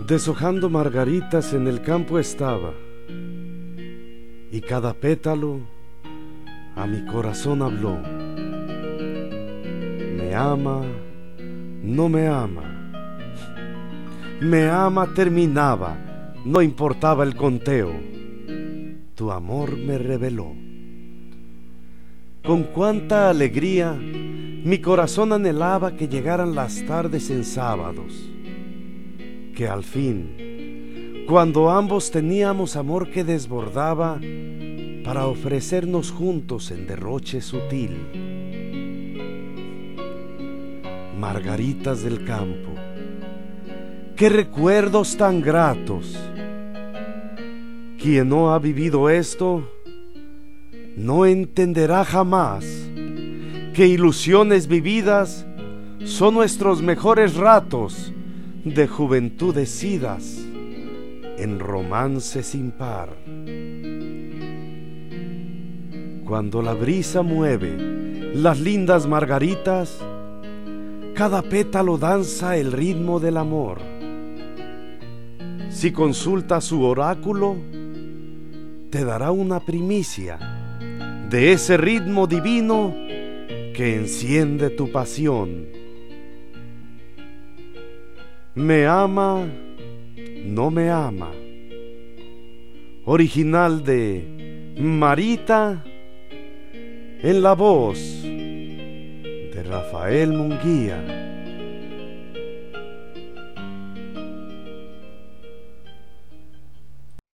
Deshojando margaritas en el campo estaba, y cada pétalo a mi corazón habló. Me ama, no me ama. Me ama terminaba, no importaba el conteo. Tu amor me reveló. Con cuánta alegría mi corazón anhelaba que llegaran las tardes en sábados, que al fin, cuando ambos teníamos amor que desbordaba, para ofrecernos juntos en derroche sutil. Margaritas del campo, qué recuerdos tan gratos. Quien no ha vivido esto, no entenderá jamás que ilusiones vividas son nuestros mejores ratos de juventudes idas en romance sin par. Cuando la brisa mueve las lindas margaritas, cada pétalo danza el ritmo del amor. Si consultas su oráculo, te dará una primicia de ese ritmo divino que enciende tu pasión. Me ama, no me ama. Original de Marita, en la voz de Rafael Munguía.